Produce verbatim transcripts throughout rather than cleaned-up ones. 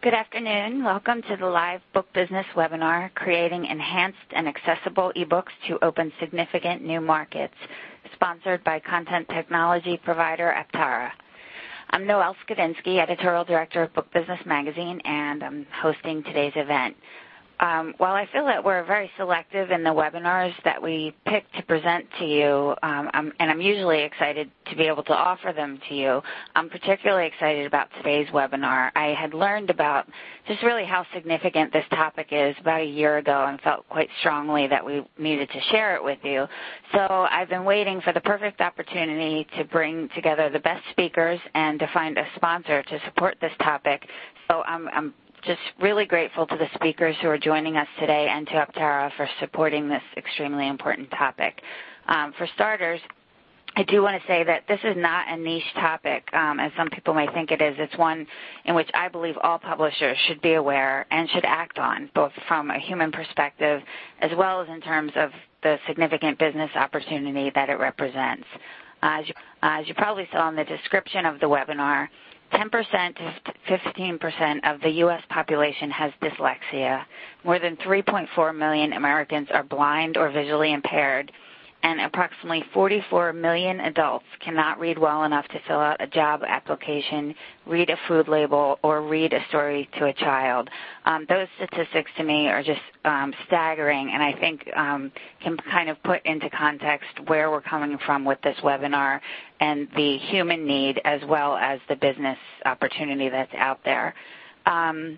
Good afternoon. Welcome to the live book business webinar, Creating Enhanced and Accessible eBooks to Open Significant New Markets, sponsored by content technology provider Aptara. I'm Noelle Skadinsky, Editorial Director of Book Business Magazine, and I'm hosting today's event. Um, while I feel that we're very selective in the webinars that we pick to present to you, um, I'm, and I'm usually excited to be able to offer them to you, I'm particularly excited about today's webinar. I had learned about just really how significant this topic is about a year ago and felt quite strongly that we needed to share it with you. So I've been waiting for the perfect opportunity to bring together the best speakers and to find a sponsor to support this topic. So I'm, I'm just really grateful to the speakers who are joining us today and to Aptara for supporting this extremely important topic. Um, for starters, I do want to say that this is not a niche topic, um, as some people may think it is. It's one in which I believe all publishers should be aware and should act on, both from a human perspective as well as in terms of the significant business opportunity that it represents. Uh, as, you, uh, as you probably saw in the description of the webinar, ten percent to fifteen percent of the U S population has dyslexia. More than three point four million Americans are blind or visually impaired, and approximately forty-four million adults cannot read well enough to fill out a job application, read a food label, or read a story to a child. Um, those statistics to me are just um, staggering, and I think um, can kind of put into context where we're coming from with this webinar and the human need as well as the business opportunity that's out there. Um,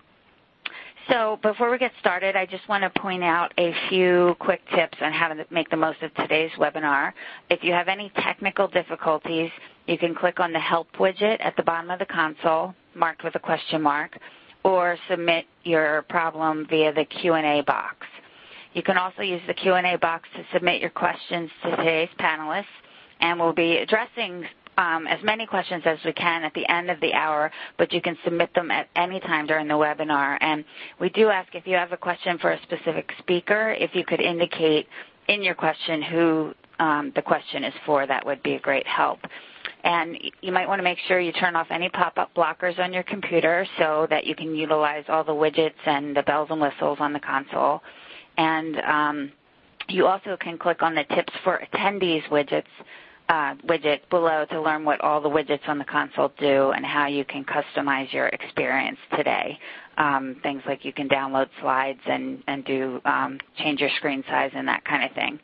So before we get started, I just want to point out a few quick tips on how to make the most of today's webinar. If you have any technical difficulties, you can click on the Help widget at the bottom of the console, marked with a question mark, or submit your problem via the Q and A box. You can also use the Q and A box to submit your questions to today's panelists, and we'll be addressing Um, as many questions as we can at the end of the hour, but you can submit them at any time during the webinar. And we do ask if you have a question for a specific speaker, if you could indicate in your question who um, the question is for, that would be a great help. And you might want to make sure you turn off any pop-up blockers on your computer so that you can utilize all the widgets and the bells and whistles on the console. And um, you also can click on the Tips for Attendees widgets Uh, widget below to learn what all the widgets on the console do and how you can customize your experience today. Um, things like you can download slides and, and do um, change your screen size and that kind of thing.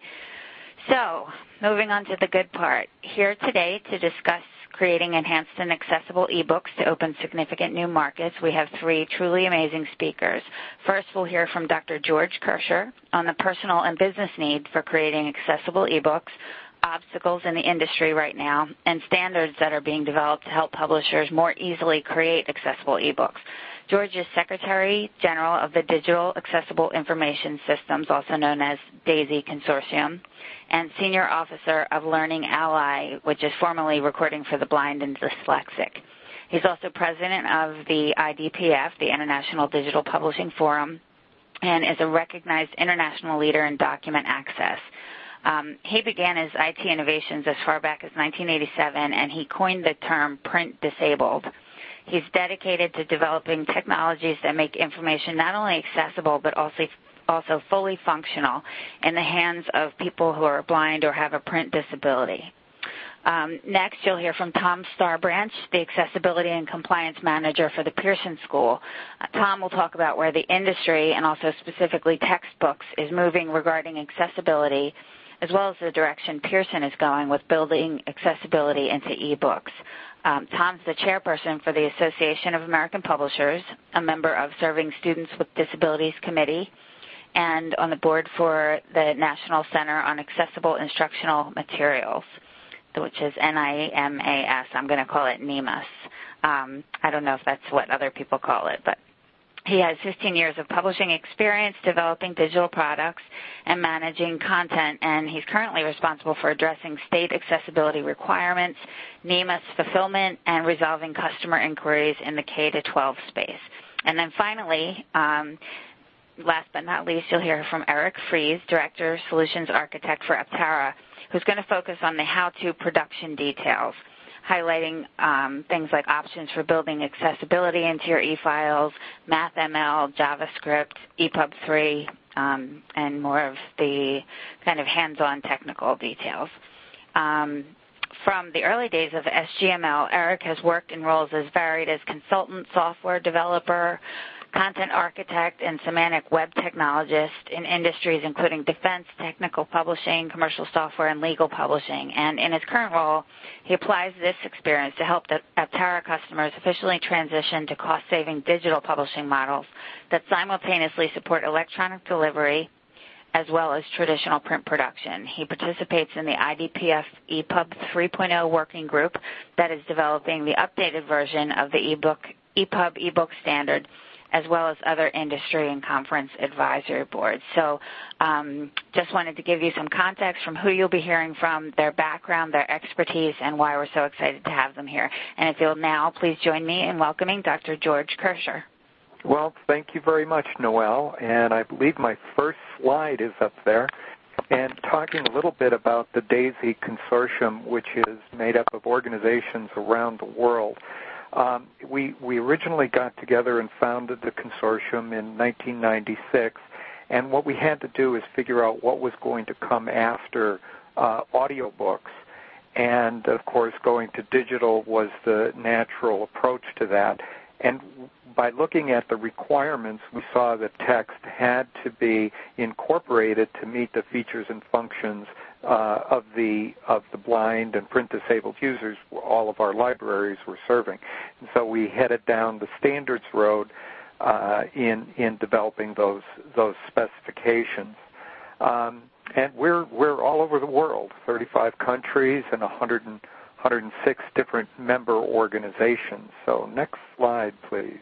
So moving on to the good part. Here today to discuss creating enhanced and accessible ebooks to open significant new markets, we have three truly amazing speakers. First, we'll hear from Doctor George Kirscher on the personal and business need for creating accessible ebooks, obstacles in the industry right now, and standards that are being developed to help publishers more easily create accessible ebooks. George is Secretary General of the Digital Accessible Information Systems, also known as DAISY Consortium, and Senior Officer of Learning Ally, which is formerly Recording for the Blind and Dyslexic. He's also President of the I D P F, the International Digital Publishing Forum, and is a recognized international leader in document access. Um, he began his I T innovations as far back as nineteen eighty-seven, and he coined the term print disabled. He's dedicated to developing technologies that make information not only accessible but also, also fully functional in the hands of people who are blind or have a print disability. Um, next, you'll hear from Tom Starbranch, the Accessibility and Compliance Manager for the Pearson School. Uh, Tom will talk about where the industry, and also specifically textbooks, is moving regarding accessibility, as well as the direction Pearson is going with building accessibility into ebooks. Um, Tom's the chairperson for the Association of American Publishers, a member of Serving Students with Disabilities Committee, and on the board for the National Center on Accessible Instructional Materials, which is N I M A S. I'm going to call it NEMAS. Um, I don't know if that's what other people call it, but he has fifteen years of publishing experience developing digital products and managing content, and he's currently responsible for addressing state accessibility requirements, NEMAS fulfillment, and resolving customer inquiries in the K to twelve space. And then finally, um, last but not least, you'll hear from Eric Fries, Director, Solutions Architect for Aptara, who's going to focus on the how-to production details. highlighting um, things like options for building accessibility into your e-files, MathML, JavaScript, E P U B three, um, and more of the kind of hands-on technical details. Um, from the early days of S G M L, Eric has worked in roles as varied as consultant, software developer, content architect, and semantic web technologist in industries including defense, technical publishing, commercial software, and legal publishing. And in his current role, he applies this experience to help the Aptara customers officially transition to cost-saving digital publishing models that simultaneously support electronic delivery as well as traditional print production. He participates in the I D P F E P U B three point oh working group that is developing the updated version of the ebook, E P U B ebook standard, as well as other industry and conference advisory boards. So um, just wanted to give you some context from who you'll be hearing from, their background, their expertise, and why we're so excited to have them here. And if you'll now please join me in welcoming Doctor George Kirscher. Well, thank you very much, Noelle. And I believe my first slide is up there. And talking a little bit about the DAISY Consortium, which is made up of organizations around the world. Um, we, we originally got together and founded the consortium in nineteen ninety-six, and what we had to do is figure out what was going to come after uh, audiobooks. And, of course, going to digital was the natural approach to that. And by looking at the requirements, we saw that text had to be incorporated to meet the features and functions uh, of the of the blind and print-disabled users all of our libraries were serving. And so we headed down the standards road uh, in in developing those those specifications. Um, and we're we're all over the world, thirty-five countries and one hundred and one hundred six different member organizations. So next slide, please.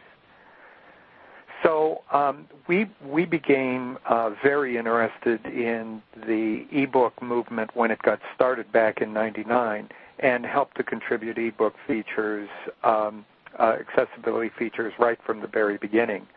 So um, we we became uh, very interested in the ebook movement when it got started back in ninety-nine, and helped to contribute ebook features, um, uh, accessibility features right from the very beginning.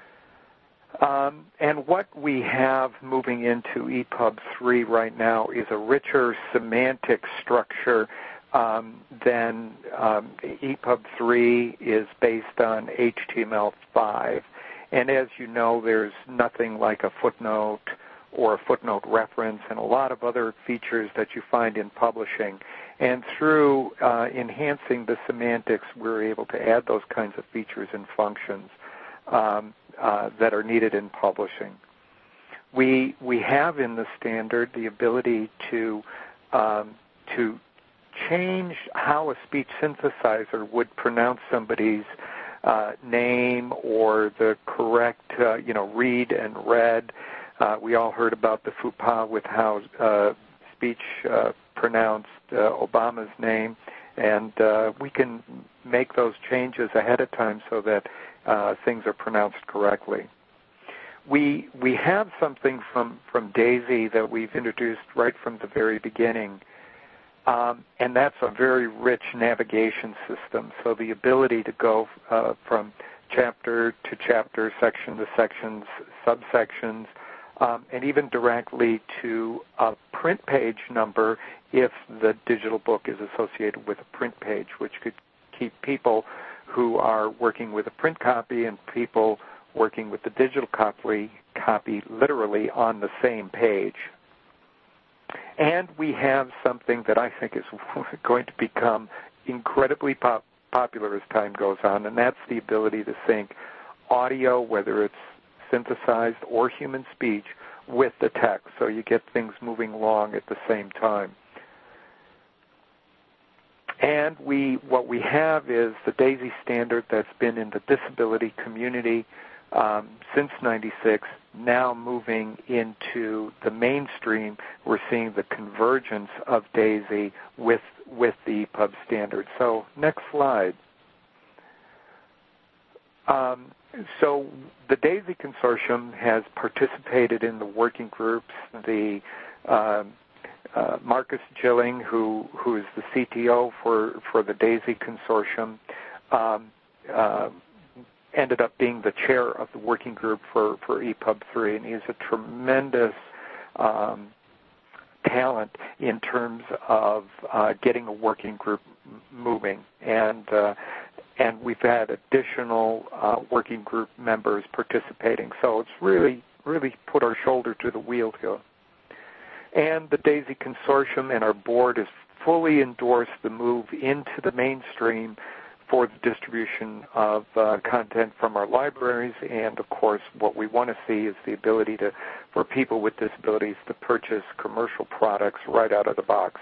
Um, and what we have moving into E P U B three right now is a richer semantic structure. Um, then um, E P U B three is based on H T M L five. And as you know, there's nothing like a footnote or a footnote reference and a lot of other features that you find in publishing. And through uh, enhancing the semantics, we're able to add those kinds of features and functions um, uh, that are needed in publishing. We, we have in the standard the ability to, um, to change how a speech synthesizer would pronounce somebody's uh, name or the correct, uh, you know, read and read. Uh, we all heard about the faux pas with how uh, speech uh, pronounced uh, Obama's name, and uh, we can make those changes ahead of time so that uh, things are pronounced correctly. We we have something from, from DAISY that we've introduced right from the very beginning. Um, and that's a very rich navigation system. So the ability to go uh, from chapter to chapter, section to sections, subsections, um, and even directly to a print page number if the digital book is associated with a print page, which could keep people who are working with a print copy and people working with the digital copy, copy literally on the same page. And we have something that I think is going to become incredibly pop- popular as time goes on, and that's the ability to sync audio, whether it's synthesized or human speech, with the text, so you get things moving along at the same time. And we, what we have is the DAISY standard that's been in the disability community um, since ninety-six, now moving into the mainstream. We're seeing the convergence of DAISY with, with the E P U B standard. So next slide. Um, so the DAISY Consortium has participated in the working groups. The uh, uh, Marcus Gilling, who, who is the C T O for, for the DAISY Consortium, um, uh, ended up being the chair of the working group for, for E P U B three, and he's a tremendous um, talent in terms of uh, getting a working group moving, and uh, and we've had additional uh, working group members participating. So it's really, really put our shoulder to the wheel here. And the DAISY Consortium and our board has fully endorsed the move into the mainstream for the distribution of uh, content from our libraries. And, of course, what we want to see is the ability to, for people with disabilities to purchase commercial products right out of the box.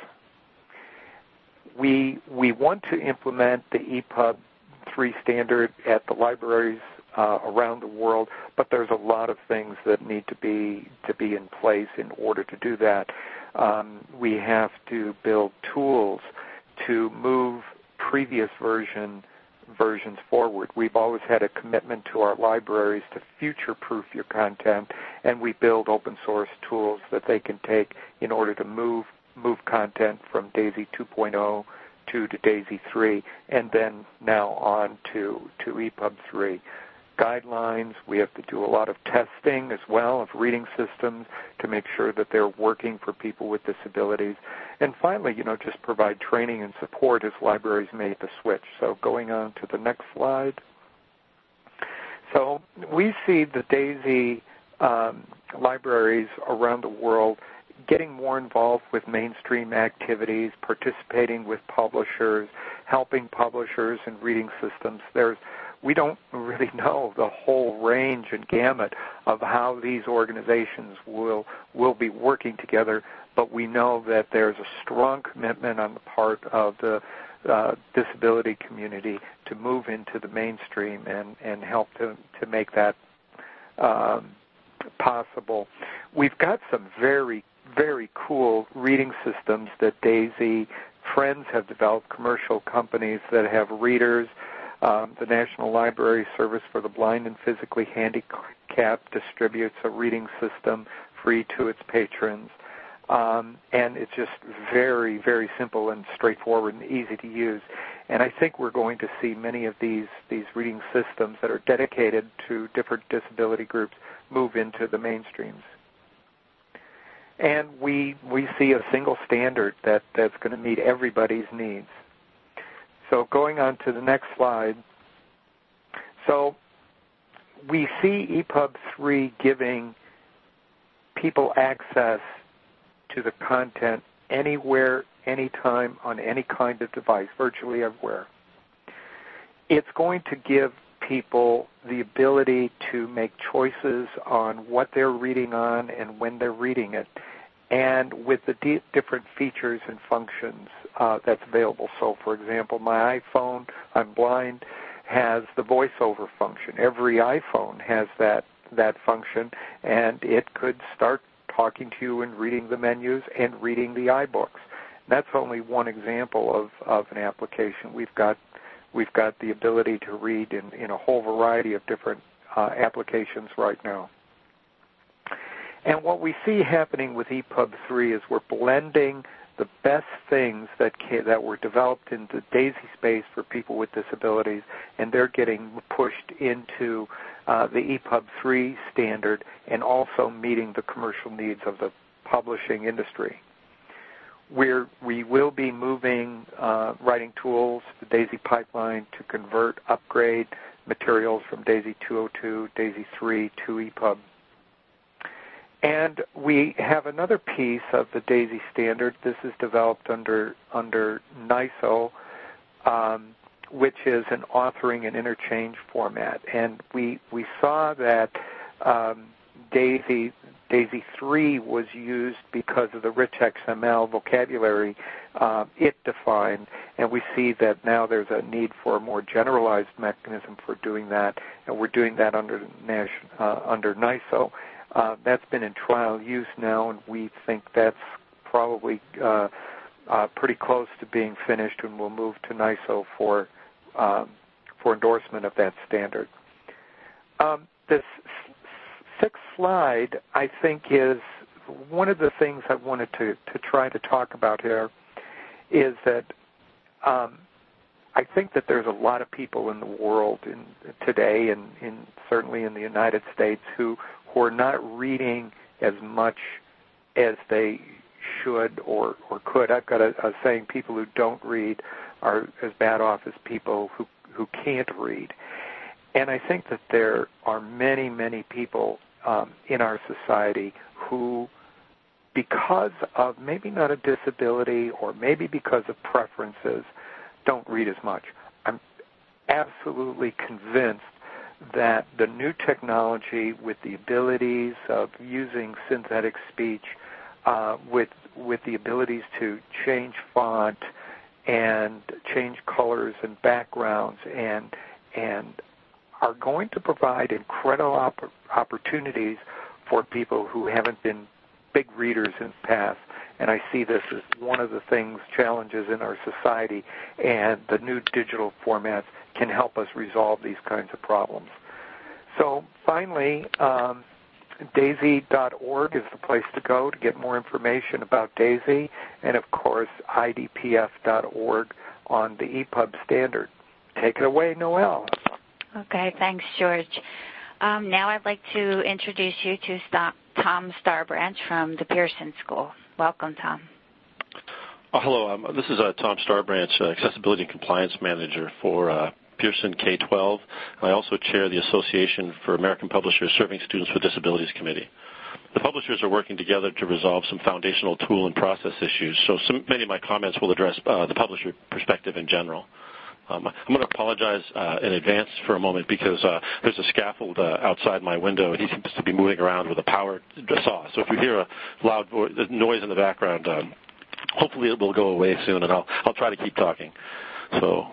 We, we want to implement the E P U B three standard at the libraries uh, around the world, but there's a lot of things that need to be to be in place in order to do that. Um, we have to build tools to move previous version versions forward. We've always had a commitment to our libraries to future-proof your content, and we build open source tools that they can take in order to move move content from DAISY two point oh to, to DAISY three, and then now on to, to E P U B three. Guidelines, we have to do a lot of testing as well of reading systems to make sure that they're working for people with disabilities. And finally, you know, just provide training and support as libraries make the switch. So going on to the next slide. So we see the DAISY um, libraries around the world getting more involved with mainstream activities, participating with publishers, helping publishers in reading systems. There's, we don't really know the whole range and gamut of how these organizations will will be working together, but we know that there's a strong commitment on the part of the uh, disability community to move into the mainstream and, and help to, to make that um, possible. We've got some very very cool reading systems that DAISY Friends have developed, commercial companies that have readers. Um, the National Library Service for the Blind and Physically Handicapped distributes a reading system free to its patrons. Um, and it's just very, very simple and straightforward and easy to use. And I think we're going to see many of these, these reading systems that are dedicated to different disability groups move into the mainstreams. And we we see a single standard that, that's going to meet everybody's needs. So going on to the next slide. So we see E P U B three giving people access to the content anywhere, anytime, on any kind of device, virtually everywhere. It's going to give people the ability to make choices on what they're reading on and when they're reading it, and with the d- different features and functions uh, that's available. So, for example, my iPhone, I'm blind, has the voiceover function. Every iPhone has that that function, and it could start talking to you and reading the menus and reading the iBooks. That's only one example of, of an application. We've got We've got the ability to read in, in a whole variety of different uh, applications right now. And what we see happening with E P U B three is we're blending the best things that can, that were developed in the DAISY space for people with disabilities, and they're getting pushed into uh, the E P U B three standard and also meeting the commercial needs of the publishing industry. We're, we will be moving uh, writing tools, the DAISY pipeline, to convert, upgrade materials from DAISY two oh two, DAISY three to E P U B. And we have another piece of the DAISY standard. This is developed under under NISO, um, which is an authoring and interchange format. And we we saw that um, DAISY DAISY three was used because of the rich X M L vocabulary uh, it defined, and we see that now there's a need for a more generalized mechanism for doing that, and we're doing that under Nash, uh, under NISO. Uh, that's been in trial use now, and we think that's probably uh, uh, pretty close to being finished, and we'll move to NISO for um, for endorsement of that standard. Um, this sixth slide, I think, is one of the things I wanted to, to try to talk about here is that um, I think that there's a lot of people in the world in, today, and in, certainly in the United States, who, who are not reading as much as they should or, or could. I've got a, a saying, people who don't read are as bad off as people who, who can't read. And I think that there are many, many people um, in our society who, because of maybe not a disability or maybe because of preferences, don't read as much. I'm absolutely convinced that the new technology with the abilities of using synthetic speech, uh, with with the abilities to change font and change colors and backgrounds and and are going to provide incredible opp- opportunities for people who haven't been big readers in the past. And I see this as one of the things, challenges in our society, and the new digital formats can help us resolve these kinds of problems. So finally, um, daisy dot org is the place to go to get more information about DAISY, and of course I D P F dot org on the E P U B standard. Take it away, Noelle. Okay, thanks, George. Um, now I'd like to introduce you to St- Tom Starbranch from the Pearson School. Welcome, Tom. Oh, hello. Um, this is uh, Tom Starbranch, uh, Accessibility and Compliance Manager for uh, Pearson K twelve. I also chair the Association for American Publishers Serving Students with Disabilities Committee. The publishers are working together to resolve some foundational tool and process issues, so some, many of my comments will address uh, the publisher perspective in general. Um, I'm going to apologize uh, in advance for a moment because uh, there's a scaffold uh, outside my window, and he seems to be moving around with a power saw. So if you hear a loud vo- noise in the background, um, hopefully it will go away soon, and I'll, I'll try to keep talking. So.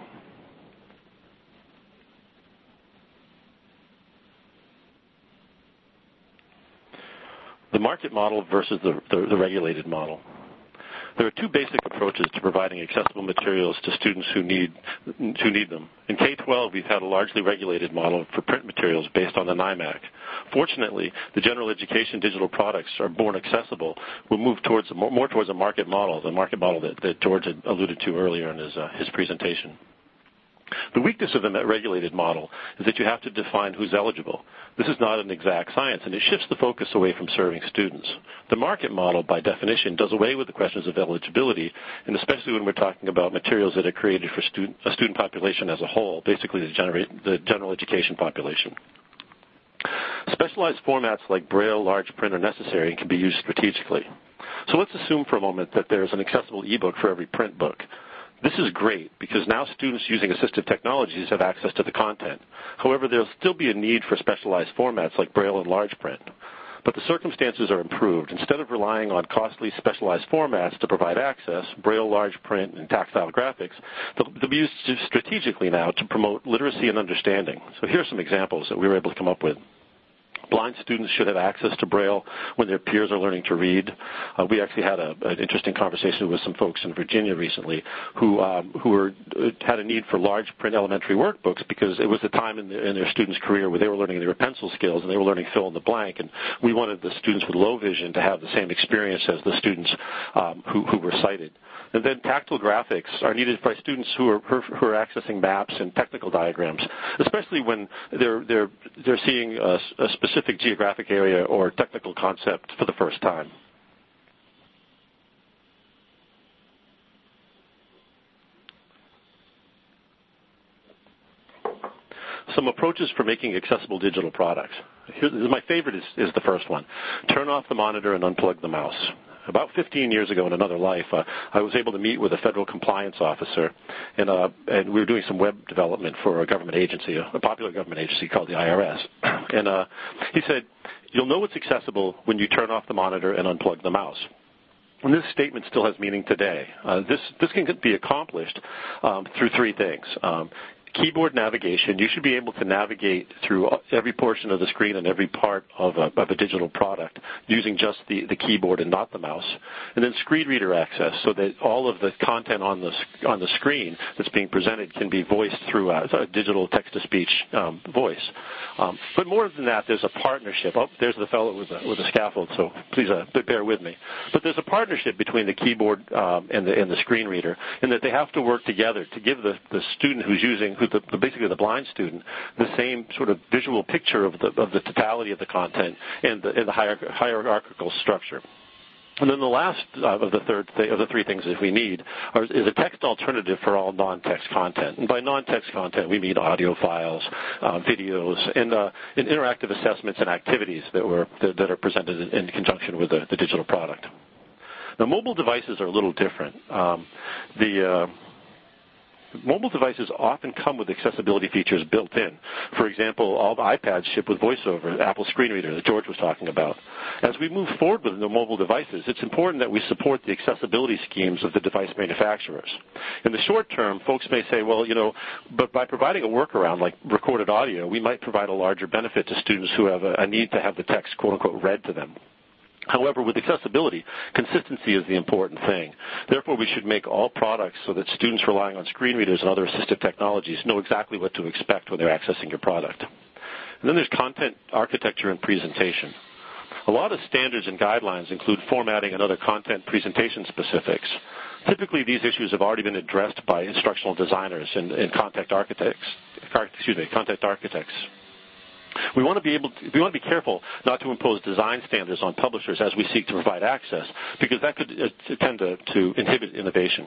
The market model versus the, the, the regulated model. There are two basic approaches to providing accessible materials to students who need who need them. In K twelve, we've had a largely regulated model for print materials based on the N I M A C. Fortunately, the general education digital products are born accessible. We'll move towards a more, more towards a market model, the market model that, that George had alluded to earlier in his, uh, his presentation. The weakness of the regulated model is that you have to define who's eligible. This is not an exact science, and it shifts the focus away from serving students. The market model, by definition, does away with the questions of eligibility, and especially when we're talking about materials that are created for student, a student population as a whole, basically the, generate, the general education population. Specialized formats like Braille, large print are necessary and can be used strategically. So let's assume for a moment that there's an accessible e-book for every print book. This is great because now students using assistive technologies have access to the content. However, there will still be a need for specialized formats like Braille and large print. But the circumstances are improved. Instead of relying on costly specialized formats to provide access, Braille, large print, and tactile graphics, they'll, they'll be used strategically now to promote literacy and understanding. So here are some examples that we were able to come up with. Blind students should have access to Braille when their peers are learning to read. Uh, we actually had a, an interesting conversation with some folks in Virginia recently who um, who were, uh, had a need for large print elementary workbooks because it was the time in, the, in their students' career where they were learning their pencil skills and they were learning fill in the blank. And we wanted the students with low vision to have the same experience as the students um, who, who were sighted. And then tactile graphics are needed by students who are who are accessing maps and technical diagrams, especially when they're they're they're seeing a, a specific geographic area or technical concept for the first time. Some approaches for making accessible digital products. Here, my favorite is, is the first one. Turn off the monitor and unplug the mouse. About fifteen years ago in another life, uh, I was able to meet with a federal compliance officer, and, uh, and we were doing some web development for a government agency, a, a popular government agency called the I R S. And uh, he said, you'll know it's accessible when you turn off the monitor and unplug the mouse. And this statement still has meaning today. Uh, this, this can be accomplished um, through three things. Um, Keyboard navigation. You should be able to navigate through every portion of the screen and every part of a, of a digital product using just the, the keyboard and not the mouse. And then screen reader access so that all of the content on the on the screen that's being presented can be voiced through a, a digital text-to-speech um, voice. Um, but more than that, there's a partnership. Oh, there's the fellow with the, with the scaffold, so please uh, bear with me. But there's a partnership between the keyboard um, and, the, and the screen reader in that they have to work together to give the, the student who's using who the, basically the blind student, the same sort of visual picture of the of the totality of the content and the, and the hier- hierarchical structure. And then the last uh, of the third th- of the three things that we need are, is a text alternative for all non-text content. And by non-text content, we mean audio files, uh, videos, and, uh, and interactive assessments and activities that were that, that are presented in, in conjunction with the, the digital product. Now, mobile devices are a little different. Um, the uh, Mobile devices often come with accessibility features built in. For example, all the iPads ship with VoiceOver, Apple Screen Reader that George was talking about. As we move forward with the mobile devices, it's important that we support the accessibility schemes of the device manufacturers. In the short term, folks may say, well, you know, but by providing a workaround like recorded audio, we might provide a larger benefit to students who have a, a need to have the text, quote-unquote, read to them. However, with accessibility, consistency is the important thing. Therefore, we should make all products so that students relying on screen readers and other assistive technologies know exactly what to expect when they're accessing your product. And then there's content architecture and presentation. A lot of standards and guidelines include formatting and other content presentation specifics. Typically, these issues have already been addressed by instructional designers and, and content architects. Excuse me, content architects. We want to be able to, we want to be careful not to impose design standards on publishers as we seek to provide access, because that could uh, tend to, to inhibit innovation.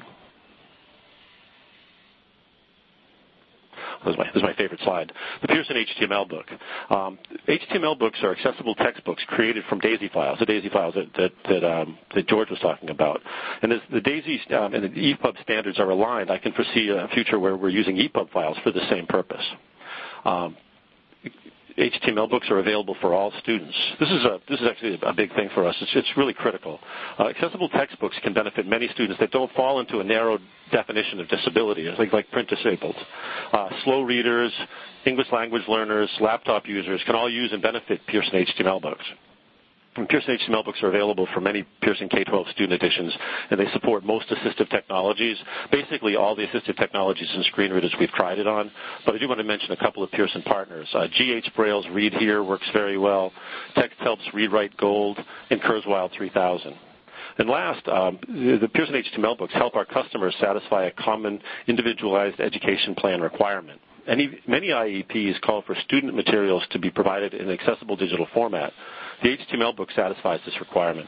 This is, my, this is my favorite slide. The Pearson H T M L book. Um, H T M L books are accessible textbooks created from DAISY files, the DAISY files that that, that, um, that George was talking about. And as the DAISY um, and the E P U B standards are aligned, I can foresee a future where we're using E P U B files for the same purpose. Um, H T M L books are available for all students. This is a this is actually a big thing for us. It's, it's really critical. Uh, accessible textbooks can benefit many students that don't fall into a narrow definition of disability, like like print disabled. Uh, slow readers, English language learners, laptop users can all use and benefit Pearson H T M L books. And Pearson H T M L books are available for many Pearson K twelve student editions, and they support most assistive technologies, basically all the assistive technologies and screen readers we've tried it on. But I do want to mention a couple of Pearson partners. Uh, G H Braille's Read Here works very well. TextHelp's ReadWrite Gold, and Kurzweil three thousand. And last, um, the, the Pearson H T M L books help our customers satisfy a common individualized education plan requirement. Any, many I E Ps call for student materials to be provided in an accessible digital format. The H T M L book satisfies this requirement.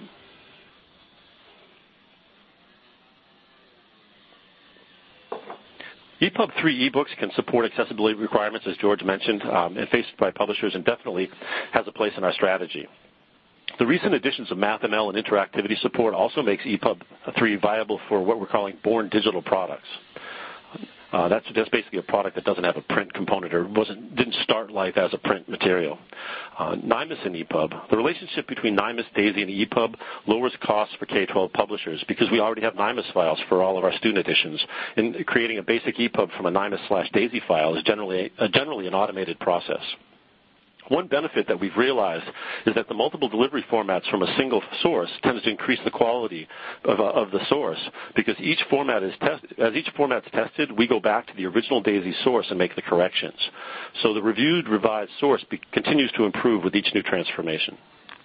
E P U B three ebooks can support accessibility requirements, as George mentioned, um, and faced by publishers, and definitely has a place in our strategy. The recent additions of MathML and interactivity support also makes E P U B three viable for what we're calling born digital products. Uh, that's just basically a product that doesn't have a print component or wasn't didn't start life as a print material. Uh, NIMUS and E P U B. The relationship between NIMUS, DAISY, and E P U B lowers costs for K twelve publishers because we already have NIMUS files for all of our student editions. And creating a basic E P U B from a NIMUS slash DAISY file is generally, uh, generally an automated process. One benefit that we've realized is that the multiple delivery formats from a single source tends to increase the quality of, uh, of the source because each format is test- as each format's tested, we go back to the original DAISY source and make the corrections. So the reviewed, revised source be- continues to improve with each new transformation.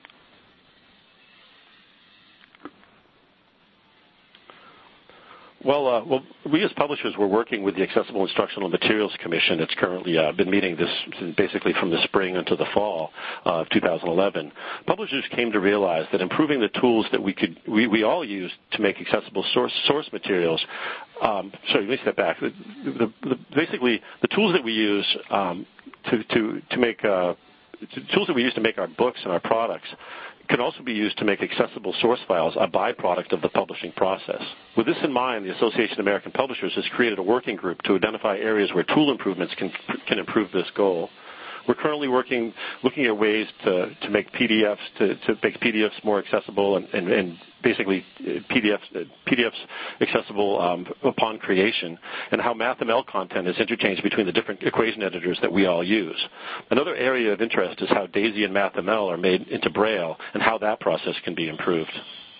Well, uh, well, we as publishers were working with the Accessible Instructional Materials Commission that's currently uh, been meeting this basically from the spring into the fall uh, of two thousand eleven. Publishers came to realize that improving the tools that we could we, we all use to make accessible source source materials. Um, sorry, let me step back. The, the, the, basically, the tools that we use um, to to to make uh, the tools that we use to make our books and our products can also be used to make accessible source files a byproduct of the publishing process. With this in mind, the Association of American Publishers has created a working group to identify areas where tool improvements can, can improve this goal. We're currently working, looking at ways to, to make P D Fs to, to make P D Fs more accessible and, and, and basically P D Fs, P D Fs accessible um, upon creation, and how MathML content is interchanged between the different equation editors that we all use. Another area of interest is how DAISY and MathML are made into Braille and how that process can be improved.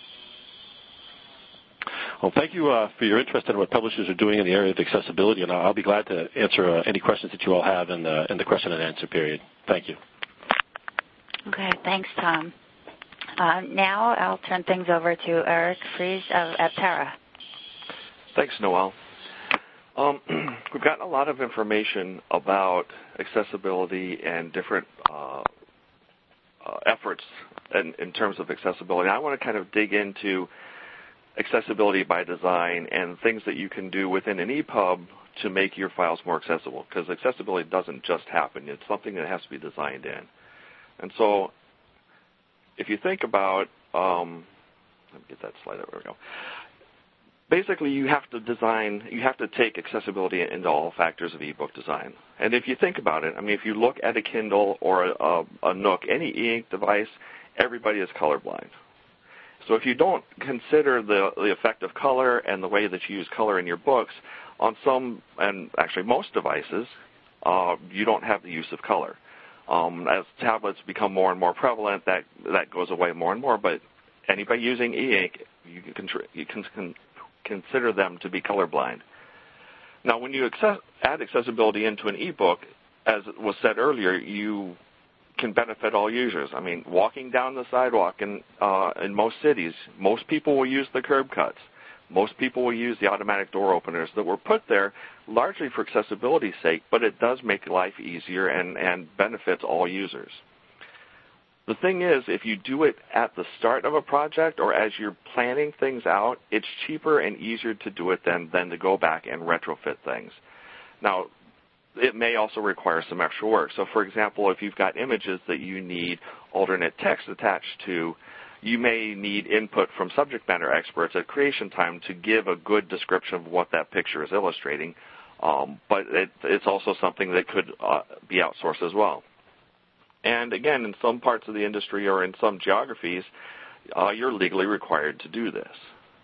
Well, thank you uh, for your interest in what publishers are doing in the area of accessibility, and I'll be glad to answer uh, any questions that you all have in the, in the question and answer period. Thank you. Okay, thanks, Tom. Uh, now I'll turn things over to Eric Fries of Aptera. Thanks, Noel. Um, we've gotten a lot of information about accessibility and different uh, uh, efforts in, in terms of accessibility. I want to kind of dig into accessibility by design and things that you can do within an E P U B to make your files more accessible, because accessibility doesn't just happen. It's something that has to be designed in. And so if you think about, um, let me get that slide, there we go. Basically, you have to design, you have to take accessibility into all factors of ebook design. And if you think about it, I mean, if you look at a Kindle or a, a, a Nook, any e-ink device, everybody is colorblind. So if you don't consider the, the effect of color and the way that you use color in your books, on some, and actually most devices, uh, you don't have the use of color. Um, as tablets become more and more prevalent, that, that goes away more and more, but anybody using e-ink, you can, you can, can consider them to be colorblind. Now, when you access, add accessibility into an ebook, as was said earlier, you can benefit all users. I mean, walking down the sidewalk in, uh, in most cities, most people will use the curb cuts. Most people will use the automatic door openers that were put there largely for accessibility's sake, but it does make life easier and, and benefits all users. The thing is, if you do it at the start of a project or as you're planning things out, it's cheaper and easier to do it than, than to go back and retrofit things. Now, it may also require some extra work. So, for example, if you've got images that you need alternate text attached to, you may need input from subject matter experts at creation time to give a good description of what that picture is illustrating. Um, but it, it's also something that could uh, be outsourced as well. And again, in some parts of the industry or in some geographies, uh, you're legally required to do this.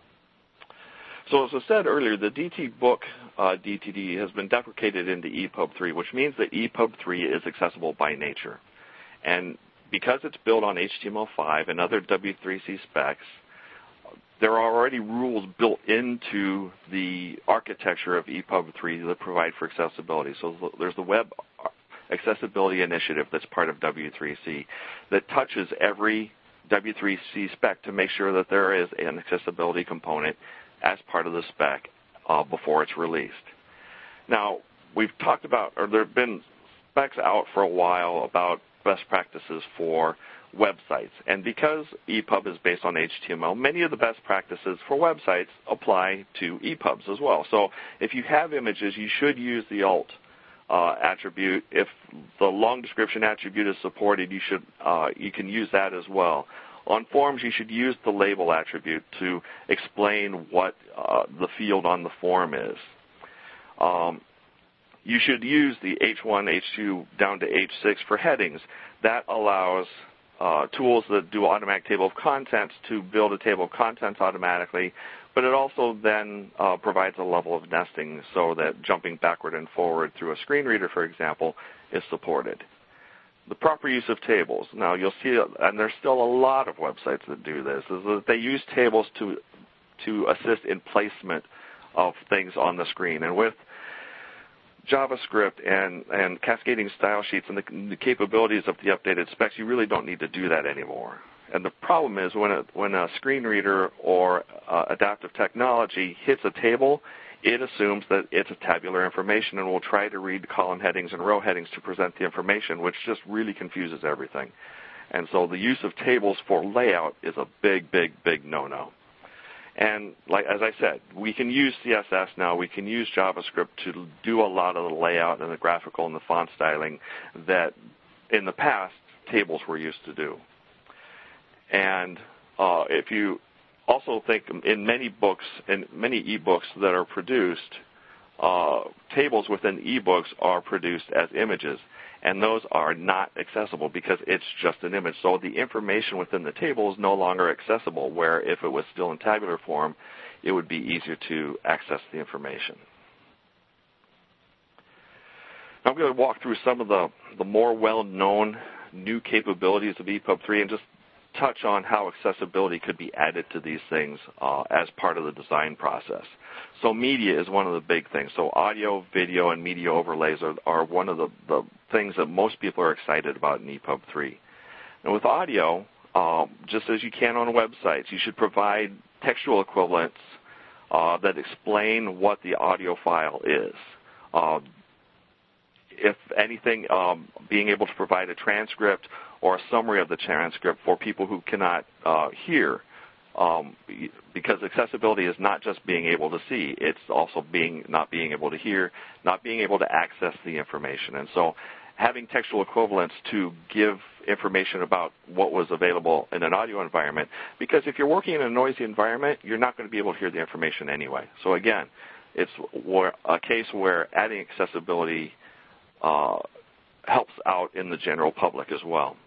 So as I said earlier, the D T book uh, D T D has been deprecated into E P U B three, which means that E P U B three is accessible by nature. And because it's built on H T M L five and other W three C specs, there are already rules built into the architecture of E P U B three that provide for accessibility. So there's the Web Accessibility Initiative that's part of W three C that touches every W three C spec to make sure that there is an accessibility component as part of the spec uh, before it's released. Now, we've talked about, or there have been specs out for a while about best practices for websites. And because E P U B is based on H T M L, many of the best practices for websites apply to E P U Bs as well. So if you have images, you should use the alt uh, attribute. If the long description attribute is supported, you should uh, you can use that as well. On forms, you should use the label attribute to explain what uh, the field on the form is. Um, You should use the H one, H two, down to H six for headings. That allows uh, tools that do automatic table of contents to build a table of contents automatically, but it also then uh, provides a level of nesting so that jumping backward and forward through a screen reader, for example, is supported. The proper use of tables. Now, you'll see, and there's still a lot of websites that do this, is that they use tables to, to assist in placement of things on the screen. And with JavaScript and, and cascading style sheets and the, the capabilities of the updated specs, you really don't need to do that anymore. And the problem is when a, when a screen reader or uh, adaptive technology hits a table, it assumes that it's a tabular information and will try to read column headings and row headings to present the information, which just really confuses everything. And so the use of tables for layout is a big, big, big no-no. And like as I said, we can use C S S now. We can use JavaScript to do a lot of the layout and the graphical and the font styling that in the past tables were used to do. And uh, if you also think in many books, in many e-books that are produced, uh, tables within e-books are produced as images. And those are not accessible because it's just an image. So the information within the table is no longer accessible, where if it was still in tabular form, it would be easier to access the information. Now I'm going to walk through some of the, the more well-known new capabilities of E P U B three and just touch on how accessibility could be added to these things uh, as part of the design process. So media is one of the big things. So audio, video, and media overlays are, are one of the, the things that most people are excited about in E P U B three. And with audio, um, just as you can on websites, you should provide textual equivalents uh, that explain what the audio file is. Uh, if anything, um, being able to provide a transcript or a summary of the transcript for people who cannot uh, hear, um, because accessibility is not just being able to see, it's also being not being able to hear, not being able to access the information. And so having textual equivalents to give information about what was available in an audio environment, because if you're working in a noisy environment, you're not going to be able to hear the information anyway. So again, it's a case where adding accessibility uh, helps out in the general public as well.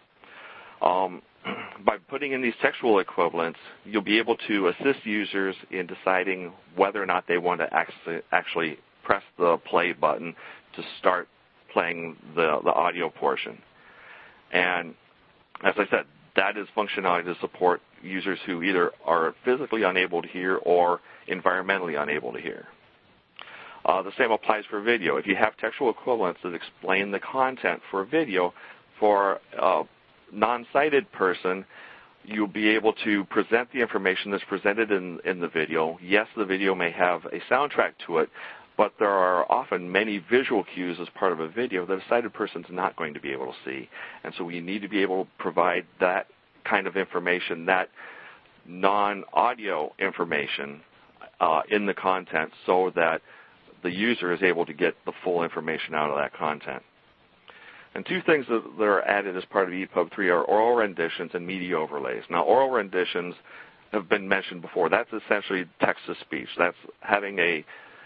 Um, by putting in these textual equivalents, you'll be able to assist users in deciding whether or not they want to actually press the play button to start playing the, the audio portion. And as I said, that is functionality to support users who either are physically unable to hear or environmentally unable to hear. Uh, the same applies for video. If you have textual equivalents that explain the content for video, for a non-sighted person, you'll be able to present the information that's presented in, in the video. Yes, the video may have a soundtrack to it, but there are often many visual cues as part of a video that a sighted person is not going to be able to see. And so we need to be able to provide that kind of information, that non-audio information uh, in the content so that the user is able to get the full information out of that content. And two things that, that are added as part of E P U B three are oral renditions and media overlays. Now, oral renditions have been mentioned before. That's essentially text-to-speech. That's having a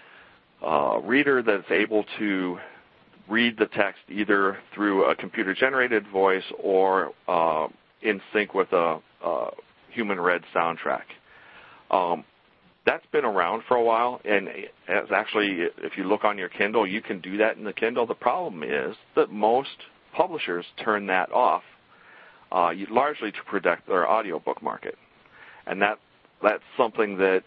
uh, reader that's able to read the text either through a computer-generated voice or uh, in sync with a, a human-read soundtrack. Um, That's been around for a while, and as actually, if you look on your Kindle, you can do that in the Kindle. The problem is that most publishers turn that off, uh, largely to protect their audiobook market. And that that's something that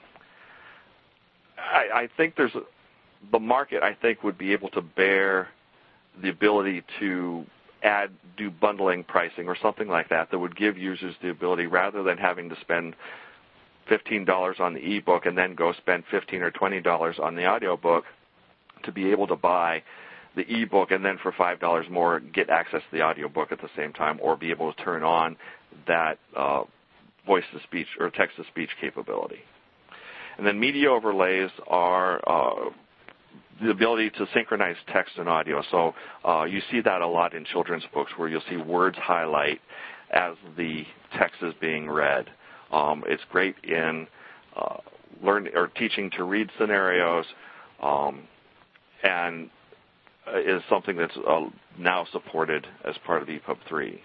I, I think there's a, the market, I think, would be able to bear the ability to add, do bundling pricing or something like that that would give users the ability, rather than having to spend fifteen dollars on the ebook and then go spend fifteen dollars or twenty dollars on the audiobook, to be able to buy the ebook and then for five dollars more get access to the audiobook at the same time, or be able to turn on that uh, voice-to-speech or text-to-speech capability. And then media overlays are uh, the ability to synchronize text and audio. So uh, you see that a lot in children's books, where you'll see words highlight as the text is being read. Um, it's great in uh, learn or teaching to read scenarios, um, and is something that's uh, now supported as part of E P U B three.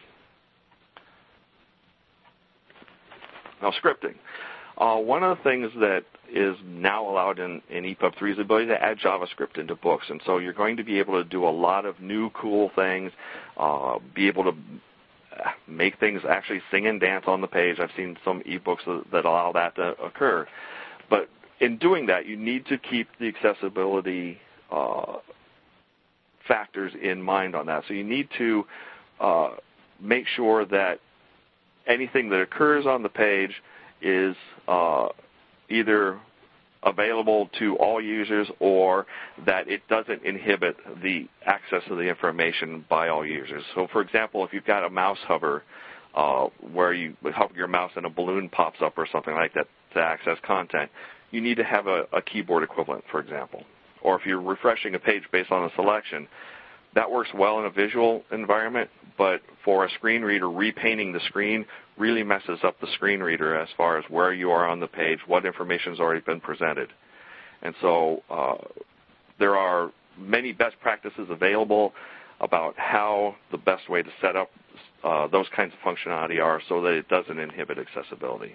Now, scripting. Uh, one of the things that is now allowed in, in E P U B three is the ability to add JavaScript into books. And so you're going to be able to do a lot of new cool things, uh, be able to make things actually sing and dance on the page. I've seen some ebooks that, that allow that to occur. But in doing that, you need to keep the accessibility uh, factors in mind on that. So you need to uh, make sure that anything that occurs on the page is uh, either available to all users, or that it doesn't inhibit the access to the information by all users. So, for example, if you've got a mouse hover uh, where you hover your mouse and a balloon pops up or something like that to access content, you need to have a, a keyboard equivalent, for example. Or if you're refreshing a page based on a selection, that works well in a visual environment, but for a screen reader, repainting the screen really messes up the screen reader as far as where you are on the page, what information has already been presented. And so uh, there are many best practices available about how the best way to set up uh, those kinds of functionality are so that it doesn't inhibit accessibility.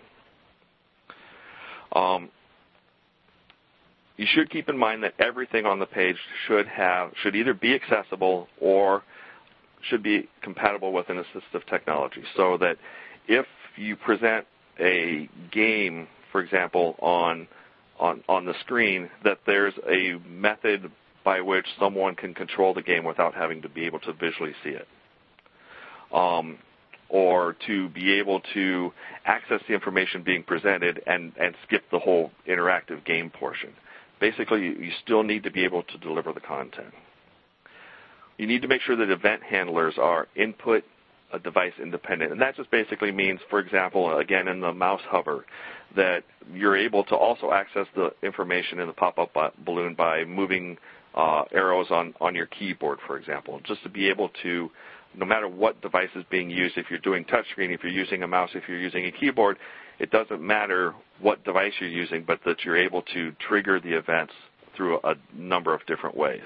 Um, You should keep in mind that everything on the page should have should either be accessible or should be compatible with an assistive technology, so that if you present a game, for example, on on on the screen, that there's a method by which someone can control the game without having to be able to visually see it, um, or to be able to access the information being presented and, and skip the whole interactive game portion. Basically, you still need to be able to deliver the content. you need to make sure that event handlers are input uh, device independent. And that just basically means, for example, again, in the mouse hover, that you're able to also access the information in the pop-up balloon by moving uh, arrows on, on your keyboard, for example, just to be able to, no matter what device is being used, if you're doing touchscreen, if you're using a mouse, if you're using a keyboard, it doesn't matter what device you're using, but that you're able to trigger the events through a number of different ways.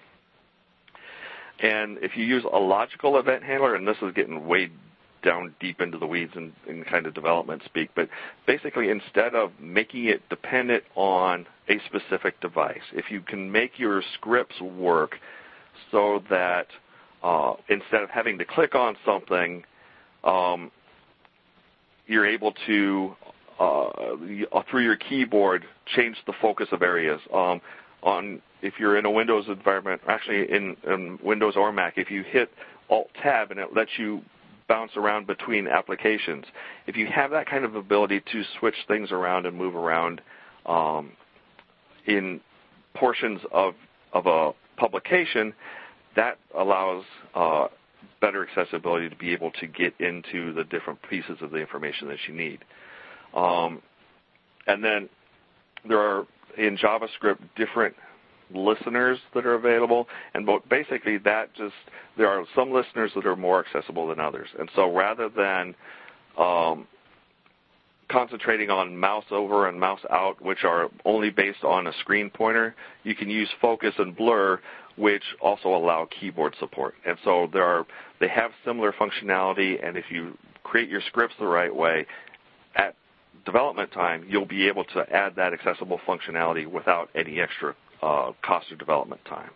And if you use a logical event handler, and this is getting way down deep into the weeds in, in kind of development speak, but basically instead of making it dependent on a specific device, if you can make your scripts work so that uh, instead of having to click on something, um, you're able to, uh, through your keyboard, change the focus of areas. Um, on if you're in a Windows environment, actually in, in Windows or Mac, if you hit Alt-Tab and it lets you bounce around between applications, if you have that kind of ability to switch things around and move around um, in portions of, of a publication, that allows uh, better accessibility to be able to get into the different pieces of the information that you need. Um, and then there are, in JavaScript, different listeners that are available, and basically that just, there are some listeners that are more accessible than others. And so rather than um, concentrating on mouse over and mouse out, which are only based on a screen pointer, you can use focus and blur, which also allow keyboard support. And so there are, they have similar functionality, and if you create your scripts the right way, at development time, you'll be able to add that accessible functionality without any extra uh, cost or development time.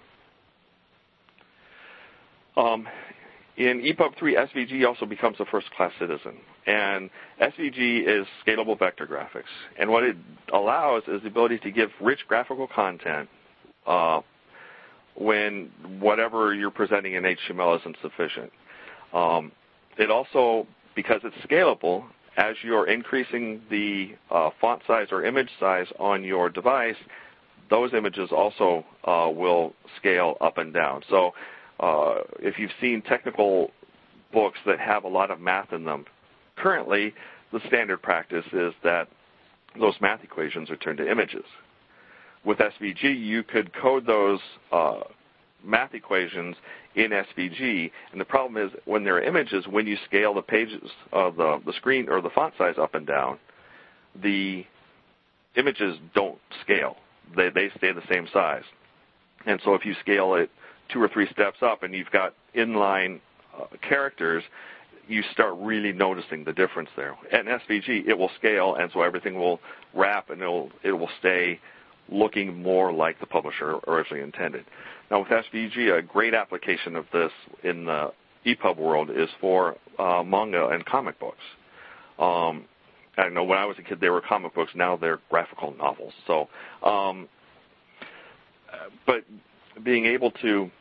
Um, in E P U B three, S V G also becomes a first-class citizen. And S V G is scalable vector graphics. And what it allows is the ability to give rich graphical content uh, when whatever you're presenting in H T M L isn't sufficient. Um, it also, because it's scalable, as you're increasing the uh, font size or image size on your device, those images also uh, will scale up and down. So uh, if you've seen technical books that have a lot of math in them, currently the standard practice is that those math equations are turned to images. With S V G, you could code those uh, math equations in S V G, and the problem is when there are images, when you scale the pages of the, the screen or the font size up and down, the images don't scale. They, they stay the same size. And so if you scale it two or three steps up and you've got inline uh, characters, you start really noticing the difference there. And in S V G, it will scale, and so everything will wrap and it'll, it will stay looking more like the publisher originally intended. Now, with S V G, a great application of this in the E P U B world is for uh, manga and comic books. Um, I know when I was a kid, they were comic books. Now they're graphical novels. So, um, but being able to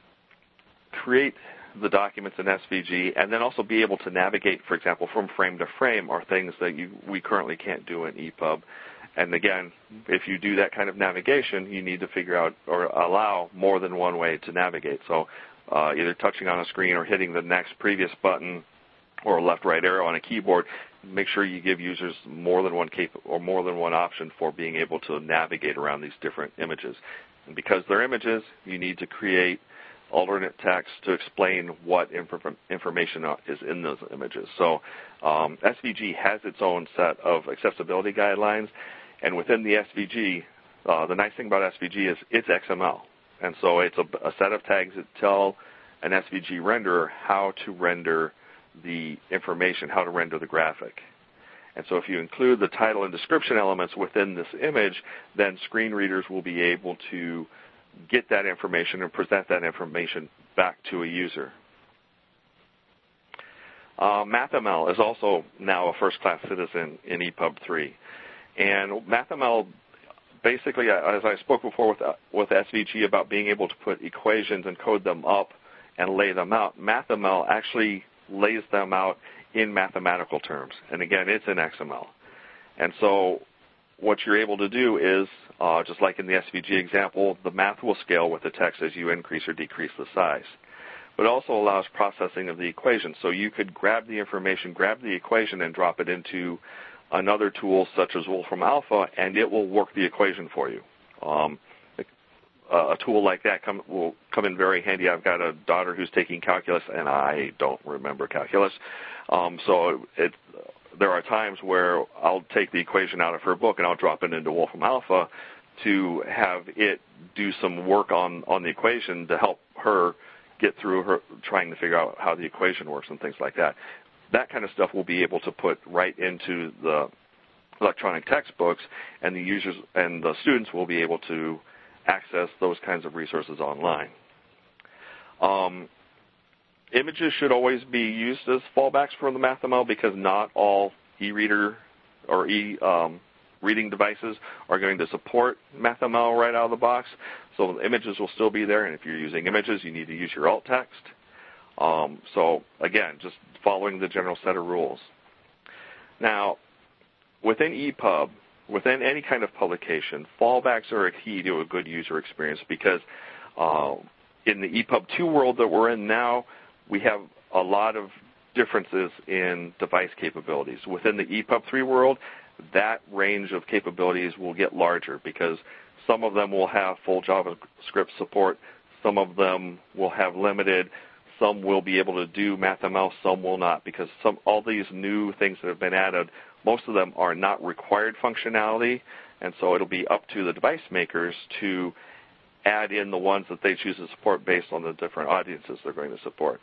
create the documents in S V G and then also be able to navigate, for example, from frame to frame are things that you, we currently can't do in E P U B. And again, if you do that kind of navigation, you need to figure out or allow more than one way to navigate. So uh, either touching on a screen or hitting the next previous button or a left-right arrow on a keyboard, make sure you give users more than one cap- or more than one option for being able to navigate around these different images. And because they're images, you need to create alternate text to explain what inf- information is in those images. So um, S V G has its own set of accessibility guidelines. And within the S V G, uh, the nice thing about S V G is it's X M L. And so it's a, a set of tags that tell an S V G renderer how to render the information, how to render the graphic. And so if you include the title and description elements within this image, then screen readers will be able to get that information and present that information back to a user. Uh, MathML is also now a first-class citizen in E P U B three. And MathML, basically, as I spoke before with, uh, with S V G about being able to put equations and code them up and lay them out, MathML actually lays them out in mathematical terms. And again, it's in X M L. And so what you're able to do is, uh, just like in the S V G example, the math will scale with the text as you increase or decrease the size. but it also allows processing of the equation. So you could grab the information, grab the equation, and drop it into another tool such as Wolfram Alpha, and it will work the equation for you. Um, a tool like that come, will come in very handy. I've got a daughter who's taking calculus, and I don't remember calculus. Um, so it, there are times where I'll take the equation out of her book, and I'll drop it into Wolfram Alpha to have it do some work on, on the equation to help her get through her trying to figure out how the equation works and things like that. That kind of stuff we'll be able to put right into the electronic textbooks, and the users and the students will be able to access those kinds of resources online. Um, images should always be used as fallbacks for the MathML because not all e-reader or e um, reading devices are going to support MathML right out of the box. So the images will still be there, and if you're using images, you need to use your alt text. Um, so again, just following the general set of rules. Now, within E P U B, within any kind of publication, fallbacks are a key to a good user experience because uh, in the E P U B two world that we're in now, we have a lot of differences in device capabilities. Within the E P U B three world, that range of capabilities will get larger because some of them will have full JavaScript support, some of them will have limited, some will be able to do MathML, some will not, because some all these new things that have been added, most of them are not required functionality, and so it'll be up to the device makers to add in the ones that they choose to support based on the different audiences they're going to support.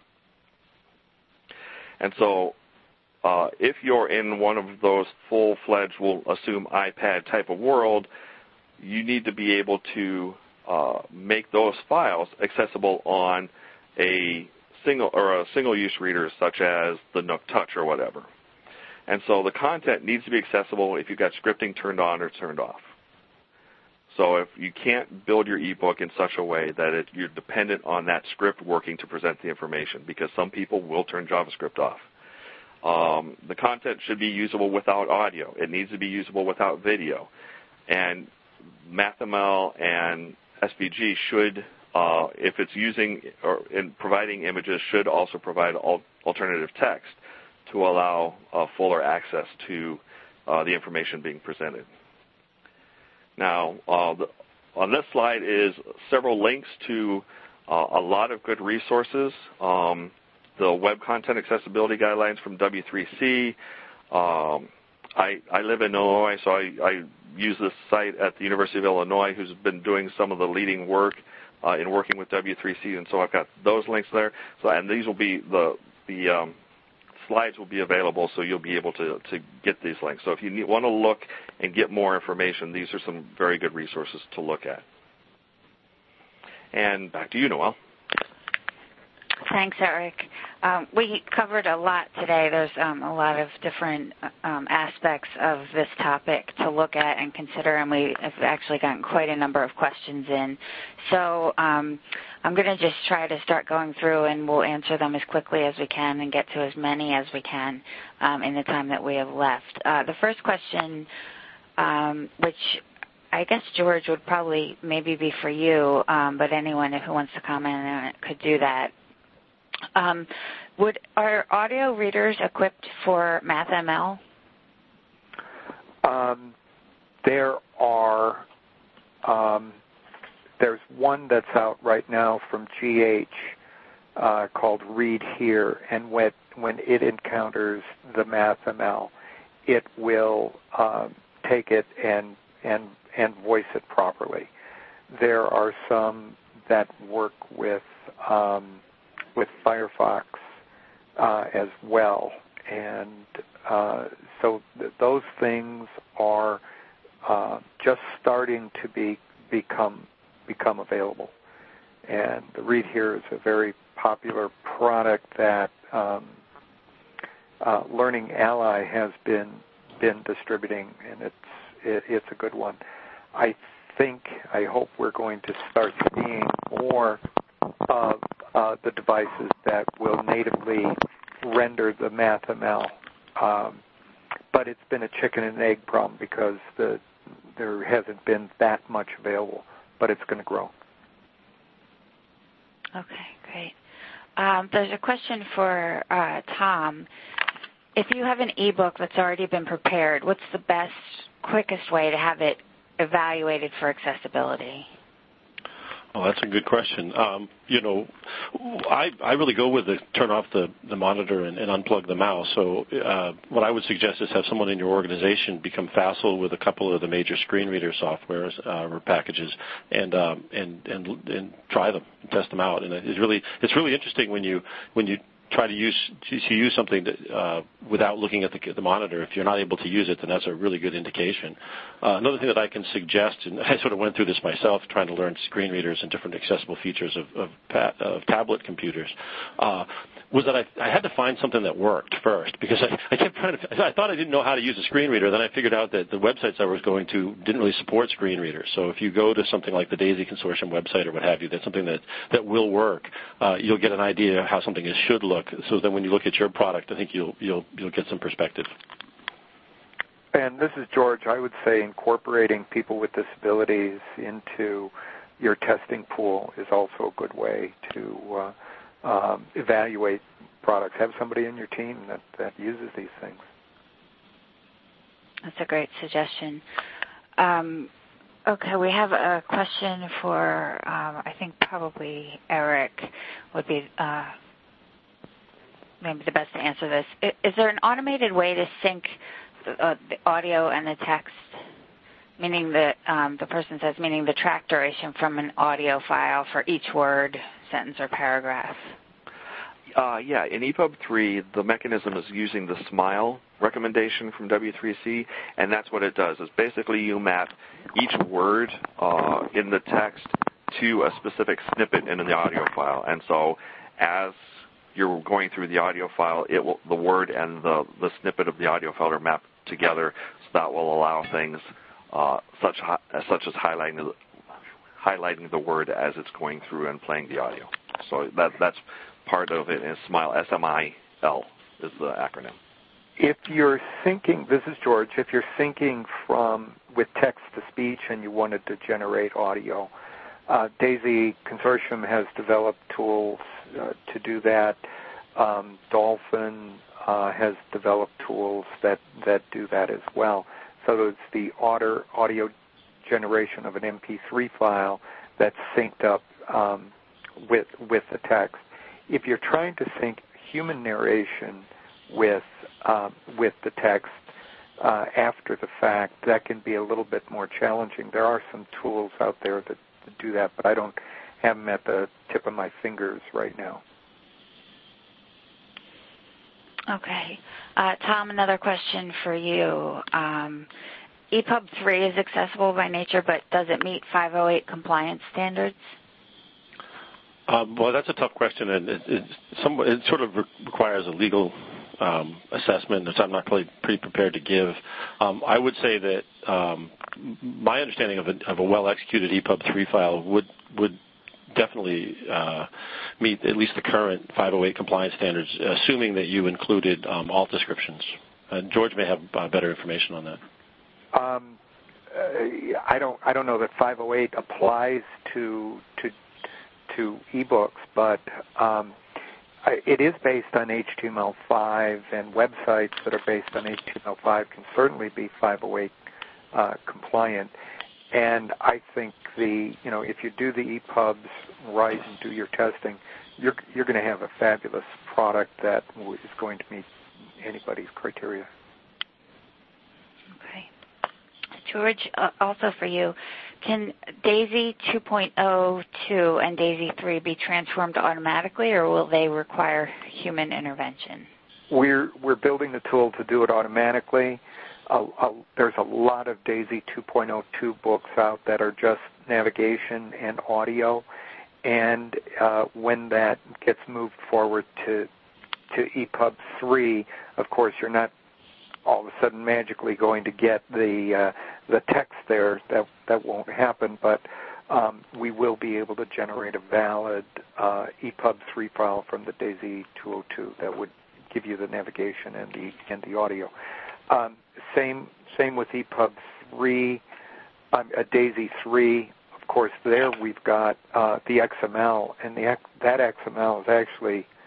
And so uh, if you're in one of those full-fledged, we'll assume iPad type of world, you need to be able to uh, make those files accessible on a single or a single-use reader such as the Nook Touch or whatever. And so the content needs to be accessible if you've got scripting turned on or turned off. So if you can't build your ebook in such a way that it, you're dependent on that script working to present the information, because some people will turn JavaScript off. Um, the content should be usable without audio. It needs to be usable without video. And MathML and S V G should, uh, if it's using or in providing images, should also provide al- alternative text to allow uh, fuller access to uh, the information being presented. Now, uh, the, on this slide is several links to uh, a lot of good resources. Um, the Web Content Accessibility Guidelines from W three C. Um, I, I live in Illinois, so I, I use this site at the University of Illinois, who's been doing some of the leading work uh, in working with W three C, and so I've got those links there. So, and these will be the the um, slides will be available, so you'll be able to, to get these links. So if you need, want to look and get more information, these are some very good resources to look at. And back to you, Noelle. Thanks, Eric. Um, we covered a lot today. There's um, a lot of different um, aspects of this topic to look at and consider, and we have actually gotten quite a number of questions in. So um, I'm going to just try to start going through, and we'll answer them as quickly as we can and get to as many as we can um, in the time that we have left. Uh, the first question, um, which I guess, George, would probably maybe be for you, um, but anyone who wants to comment on it could do that. Um, would are audio readers equipped for MathML? Um, there are. Um, there's one that's out right now from G H uh, called Read Here, and when when it encounters the MathML, it will um, take it and and and voice it properly. There are some that work with um, with Firefox uh, as well, and uh, so th- those things are uh, just starting to be become become available. And the Read Here is a very popular product that um, uh, Learning Ally has been been distributing, and it's it, it's a good one. I think, I hope we're going to start seeing more of uh, the devices that will natively render the MathML. Um, but it's been a chicken and egg problem because the, there hasn't been that much available, but it's going to grow. Okay, great. Um, there's a question for uh, Tom. If you have an ebook that's already been prepared, what's the best, quickest way to have it evaluated for accessibility? Oh, that's a good question. Um, you know, I, I really go with the turn off the, the monitor and, and unplug the mouse. So uh, what I would suggest is have someone in your organization become facile with a couple of the major screen reader softwares uh, or packages, and um, and and and try them, and test them out. And it's really it's really interesting when you when you try to use to use something that, uh, without looking at the, the monitor. If you're not able to use it, then that's a really good indication. Uh, another thing that I can suggest, and I sort of went through this myself, trying to learn screen readers and different accessible features of, of, pa- of tablet computers, uh, was that I, I had to find something that worked first, because I, I kept trying to. I thought I didn't know how to use a screen reader. Then I figured out that the websites I was going to didn't really support screen readers. So if you go to something like the DAISY Consortium website or what have you, that's something that that will work. Uh, you'll get an idea of how something is, should look. So then when you look at your product, I think you'll you'll you'll get some perspective. And this is George. I would say incorporating people with disabilities into your testing pool is also a good way to uh, um, evaluate products. Have somebody in your team that, that uses these things. That's a great suggestion. Um, okay, we have a question for, um, I think probably Eric would be uh, maybe the best to answer this. Is, is there an automated way to sync uh, the audio and the text, meaning that um, the person says, meaning the track duration from an audio file for each word, sentence, or paragraph? Uh, yeah, in E P U B three, the mechanism is using the SMILE recommendation from W three C, and that's what it does. Is basically you map each word uh, in the text to a specific snippet in the audio file. And so as you're going through the audio file, it will, the word and the, the snippet of the audio file are mapped together, so that will allow things uh, such, such as highlighting the, highlighting the word as it's going through and playing the audio. So that, that's part of it is SMILE, S M I L is the acronym. If you're syncing, this is George, if you're syncing from with text to speech and you wanted to generate audio, uh, DAISY Consortium has developed tools uh, to do that. Um, Dolphin uh, has developed tools that, that do that as well. So it's the audio, audio generation of an M P three file that's synced up um, with with the text. If you're trying to sync human narration with um, with the text uh, after the fact, that can be a little bit more challenging. There are some tools out there that, that do that, but I don't have them at the tip of my fingers right now. Okay. Uh, Tom, another question for you. Um, E P U B three is accessible by nature, but does it meet five oh eight compliance standards? Um, well, that's a tough question, and it, it, some, it sort of re- requires a legal um, assessment, which I'm not really pretty prepared to give. Um, I would say that um, my understanding of a, of a well-executed E P U B three file would would definitely uh, meet at least the current five oh eight compliance standards, assuming that you included um, alt descriptions. Uh, George may have uh, better information on that. Um, uh, I don't. I don't know that five oh eight applies to to to ebooks, but um, it is based on H T M L five, and websites that are based on H T M L five can certainly be five oh eight uh, compliant. And I think the you know if you do the E P U Bs right and do your testing, you're you're going to have a fabulous product that is going to meet anybody's criteria. Okay. George, uh, also for you, can DAISY two point oh two and DAISY three be transformed automatically, or will they require human intervention? We're we're building the tool to do it automatically. Uh, uh, there's a lot of DAISY two point oh two books out that are just navigation and audio, and uh, when that gets moved forward to to E P U B three, of course, you're not all of a sudden magically going to get the uh, the text there. That that won't happen, but um, we will be able to generate a valid uh, E P U B three file from the DAISY two oh two that would give you the navigation and the and the audio. Um, same same with E P U B three, um, uh, DAISY three. Of course, there we've got uh, the X M L, and the that X M L is actually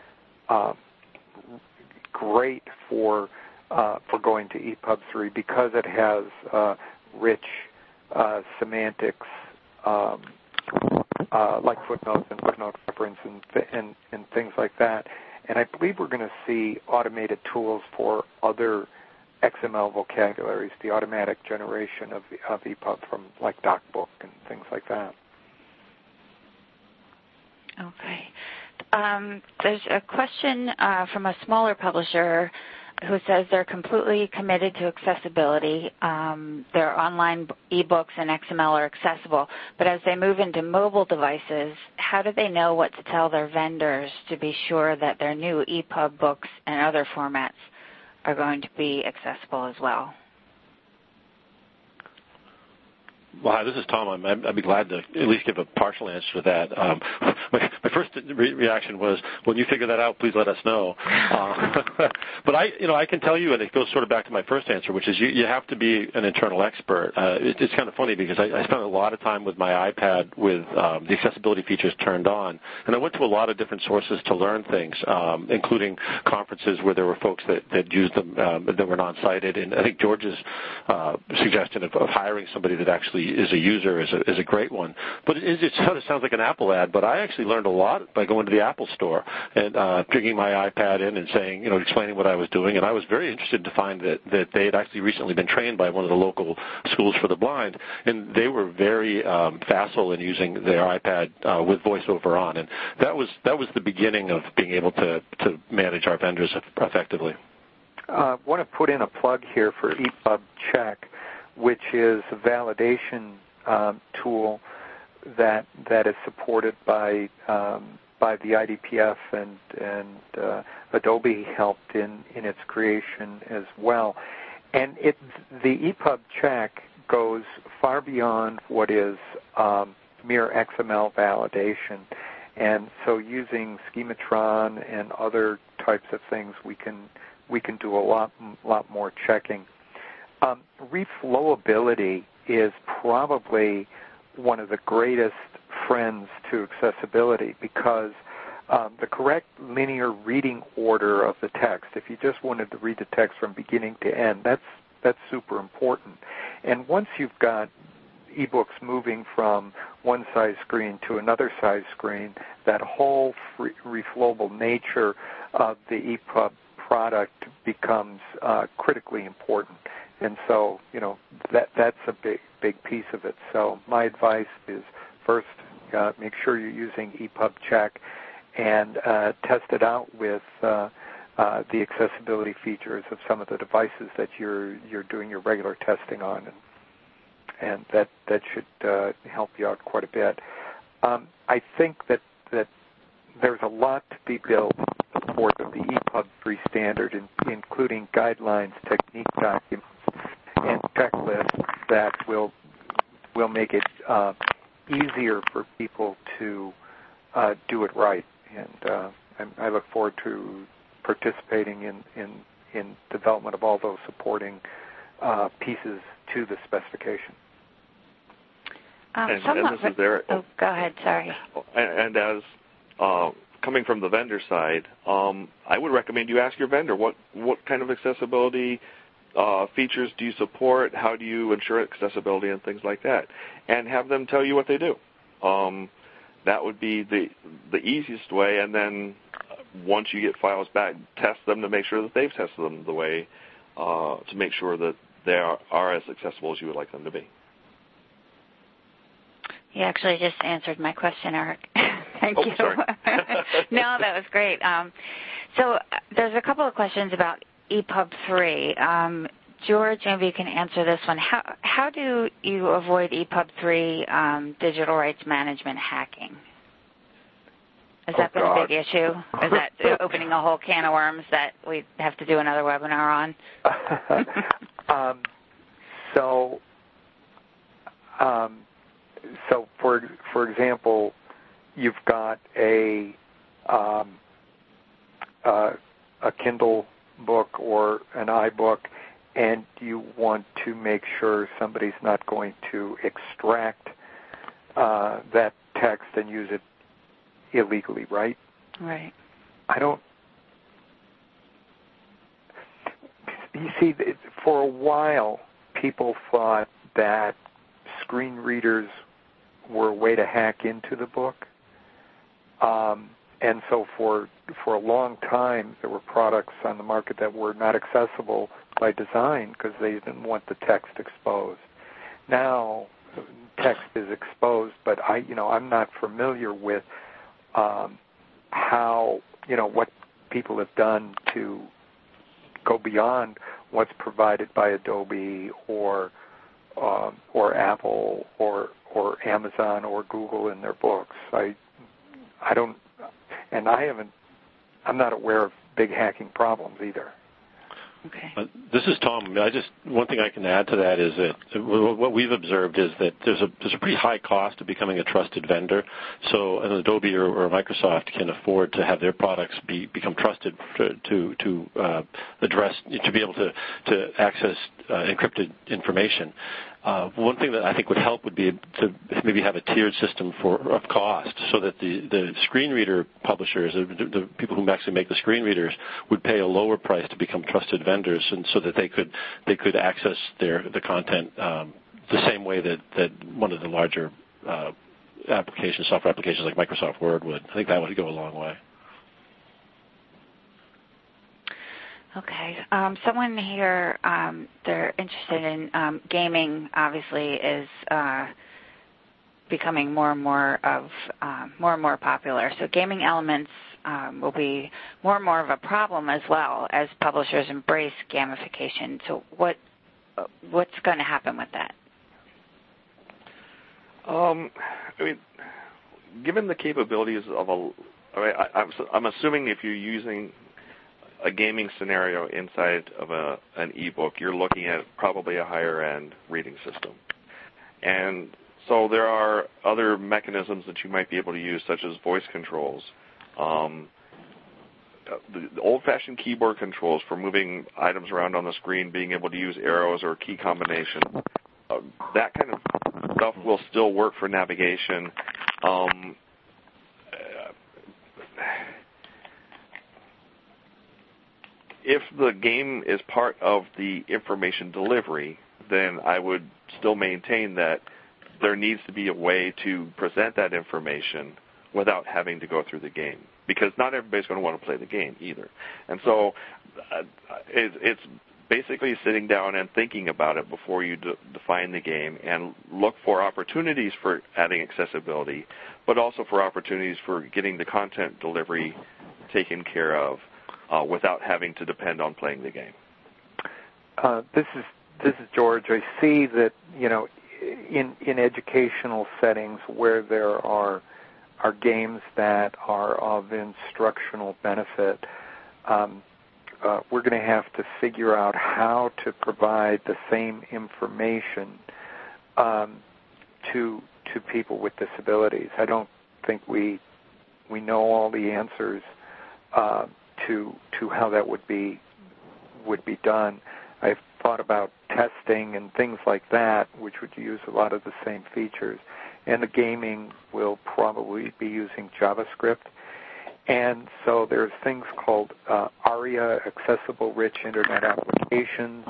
uh, great for uh, for going to E P U B three because it has uh, rich uh, semantics, um, uh, like footnotes and footnote reference and, th- and and things like that. And I believe we're going to see automated tools for other X M L vocabularies, the automatic generation of, of E P U B from like DocBook and things like that. Okay. Um, there's a question uh, from a smaller publisher who says they're completely committed to accessibility. Um, their online ebooks and X M L are accessible, but as they move into mobile devices, how do they know what to tell their vendors to be sure that their new E P U B books and other formats are going to be accessible as well? Well, hi, this is Tom. I'm, I'd be glad to at least give a partial answer to that. Um, my, my first re- reaction was, when you figure that out, please let us know. Uh, but I, you know, I can tell you, and it goes sort of back to my first answer, which is you, you have to be an internal expert. Uh, it, it's kind of funny because I, I spent a lot of time with my iPad with um, the accessibility features turned on, and I went to a lot of different sources to learn things, um, including conferences where there were folks that, that used them um, that were non-cited. And I think George's uh, suggestion of, of hiring somebody that actually is a user is a, is a great one. But it, it sort of sounds like an Apple ad, but I actually learned a lot by going to the Apple store and uh, bringing my iPad in and saying, you know, explaining what I was doing. And I was very interested to find that, that they had actually recently been trained by one of the local schools for the blind, and they were very um, facile in using their iPad uh, with VoiceOver on. And that was that was the beginning of being able to, to manage our vendors effectively. I uh, want to put in a plug here for E P U B Check, which is a validation um, tool that that is supported by um, by the I D P F, and and uh, Adobe helped in, in its creation as well. And it the E P U B Check goes far beyond what is um, mere X M L validation. And so using Schematron and other types of things, we can we can do a lot lot more checking. Um, reflowability is probably one of the greatest friends to accessibility because um, the correct linear reading order of the text, if you just wanted to read the text from beginning to end, that's that's super important. And once you've got ebooks moving from one size screen to another size screen, that whole free, reflowable nature of the E P U B product becomes uh, critically important. And so, you know, that that's a big big piece of it. So my advice is first, uh, make sure you're using E P U B Check and uh, test it out with uh, uh, the accessibility features of some of the devices that you're you're doing your regular testing on, and and that that should uh, help you out quite a bit. Um, I think that that there's a lot to be built in support of the E P U B three standard, in, including guidelines, technique documents, and checklists that will will make it uh, easier for people to uh, do it right. And uh, I look forward to participating in, in, in development of all those supporting uh, pieces to the specification. Um, and, and this is there. Oh, go ahead. Sorry. And, and as uh, coming from the vendor side, um, I would recommend you ask your vendor what what kind of accessibility uh, features do you support, how do you ensure accessibility, and things like that, and have them tell you what they do. Um, that would be the the easiest way. And then once you get files back, test them to make sure that they've tested them the way uh, to make sure that they are, are as accessible as you would like them to be. You actually just answered my question, Eric. Thank oh, you. Sorry. No, that was great. Um, so uh, there's a couple of questions about E P U B three. Um, George, maybe you can answer this one. How how do you avoid E P U B three um, digital rights management hacking? Has that oh, been God. a big issue? Is that opening a whole can of worms that we have to do another webinar on? um, so, um, so for for example, you've got a um, uh, a Kindle book or an iBook, and you want to make sure somebody's not going to extract uh, that text and use it illegally, right? Right. I don't you see, for a while, people thought that screen readers were a way to hack into the book. Um, and so for for a long time, there were products on the market that were not accessible by design because they didn't want the text exposed. Now, text is exposed, but I, you know, I'm not familiar with um, how, you know, what people have done to go beyond what's provided by Adobe or um, or Apple or or Amazon or Google in their books. I I don't, and I haven't. I'm not aware of big hacking problems either. Okay. Uh, this is Tom. I just one thing I can add to that is that what we've observed is that there's a there's a pretty high cost to becoming a trusted vendor. So an Adobe or, or Microsoft can afford to have their products be become trusted to to, to uh, address to be able to to access uh, encrypted information. Uh, one thing that I think would help would be to maybe have a tiered system for of cost, so that the, the screen reader publishers, the, the people who actually make the screen readers, would pay a lower price to become trusted vendors, and so that they could they could access their the content um, the same way that, that one of the larger uh, applications, software applications like Microsoft Word would. I think that would go a long way. Okay. Um, someone here, um, they're interested in um, gaming. Obviously, is uh, becoming more and more of uh, more and more popular. So, gaming elements um, will be more and more of a problem as well as publishers embrace gamification. So, what uh, what's going to happen with that? Um, I mean, given the capabilities of a, I mean, I, I'm, I'm assuming if you're using a gaming scenario inside of a, an ebook, you're looking at probably a higher-end reading system. And so there are other mechanisms that you might be able to use, such as voice controls, um, the, the old-fashioned keyboard controls for moving items around on the screen, being able to use arrows or key combinations. Uh, that kind of stuff will still work for navigation. Um, If the game is part of the information delivery, then I would still maintain that there needs to be a way to present that information without having to go through the game, because not everybody's going to want to play the game either. And so uh, it, it's basically sitting down and thinking about it before you de- define the game and look for opportunities for adding accessibility, but also for opportunities for getting the content delivery taken care of. Uh, without having to depend on playing the game. Uh, this is this is George. I see that, you know, in in educational settings where there are are games that are of instructional benefit, um, uh, we're going to have to figure out how to provide the same information um, to to people with disabilities. I don't think we we know all the answers Uh, to to how that would be would be done. I've thought about testing and things like that, which would use a lot of the same features. And the gaming will probably be using JavaScript. And so there's things called uh, ARIA, Accessible Rich Internet Applications,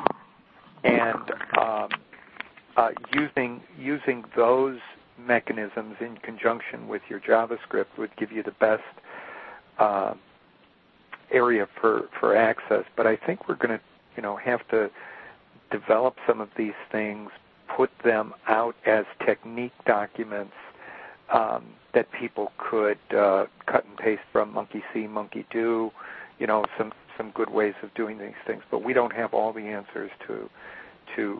and um, uh, using using those mechanisms in conjunction with your JavaScript would give you the best uh, area for, for access. But I think we're going to, you know, have to develop some of these things, put them out as technique documents um, that people could uh, cut and paste from Monkey See, Monkey Do, you know, some some good ways of doing these things. But we don't have all the answers to to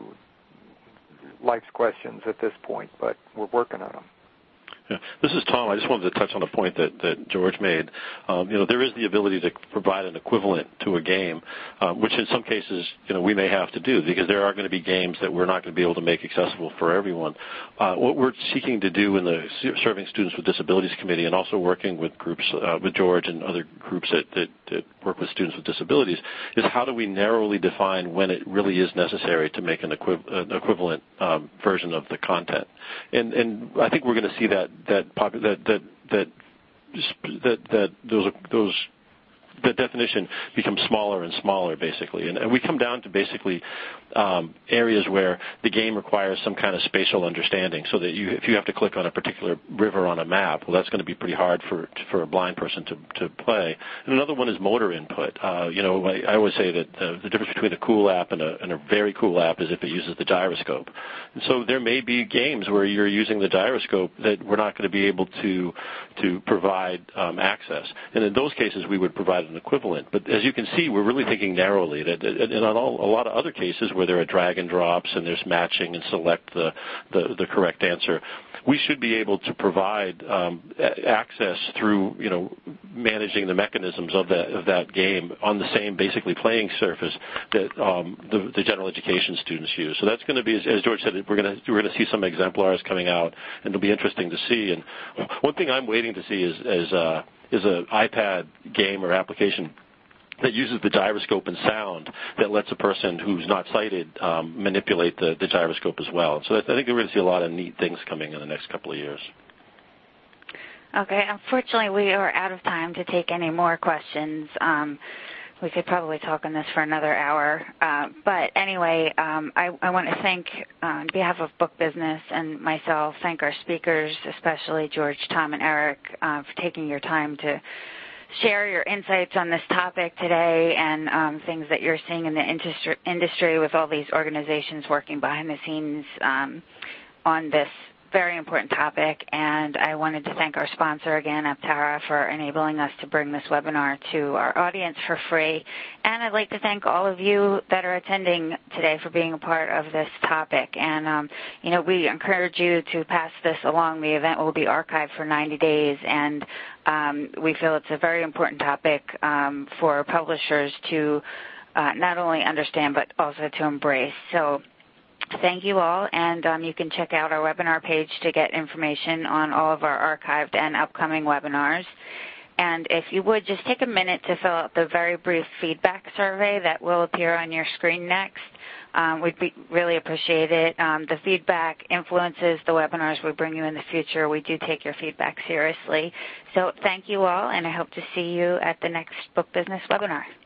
life's questions at this point, but we're working on them. Yeah. This is Tom. I just wanted to touch on a point that, that George made. Um, you know, there is the ability to provide an equivalent to a game, um, which in some cases, you know, we may have to do because there are going to be games that we're not going to be able to make accessible for everyone. Uh, what we're seeking to do in the Serving Students with Disabilities Committee and also working with groups, uh, with George and other groups that, that, that work with students with disabilities is how do we narrowly define when it really is necessary to make an, equiv- an equivalent um, version of the content. And, and I think we're going to see that that, popu- that that that that that those those the definition becomes smaller and smaller, basically. And, and we come down to basically um, areas where the game requires some kind of spatial understanding, so that you, if you have to click on a particular river on a map, well, that's going to be pretty hard for for a blind person to, to play. And another one is motor input. Uh, you know, I, I always say that uh, the difference between a cool app and a, and a very cool app is if it uses the gyroscope. And so there may be games where you're using the gyroscope that we're not going to be able to to provide um, access. And in those cases, we would provide an equivalent. But as you can see, we're really thinking narrowly. That, and on all, a lot of other cases where there are drag and drops and there's matching and select the, the, the correct answer, we should be able to provide um, access through, you know, managing the mechanisms of that of that game on the same basically playing surface that um, the, the general education students use. So that's going to be, as, as George said, we're going to we're going to see some exemplars coming out, and it'll be interesting to see. And one thing I'm waiting to see is is uh, is an iPad game or application that uses the gyroscope and sound that lets a person who's not sighted um, manipulate the, the gyroscope as well. So I think we're going to see a lot of neat things coming in the next couple of years. Okay. Unfortunately, we are out of time to take any more questions. Um, we could probably talk on this for another hour. Uh, but anyway, um, I, I want to thank, uh, on behalf of Book Business and myself, thank our speakers, especially George, Tom, and Eric, uh, for taking your time to share your insights on this topic today, and um, things that you're seeing in the industry, industry with all these organizations working behind the scenes um, on this very important topic. And I wanted to thank our sponsor again, Aptara, for enabling us to bring this webinar to our audience for free. And I'd like to thank all of you that are attending today for being a part of this topic. And, um, you know, we encourage you to pass this along. The event will be archived for ninety days, and um, we feel it's a very important topic um, for publishers to uh, not only understand but also to embrace. So thank you all, and um, you can check out our webinar page to get information on all of our archived and upcoming webinars. And if you would, just take a minute to fill out the very brief feedback survey that will appear on your screen next. Um, we'd be, really appreciate it. Um, the feedback influences the webinars we bring you in the future. We do take your feedback seriously. So thank you all, and I hope to see you at the next Book Business webinar.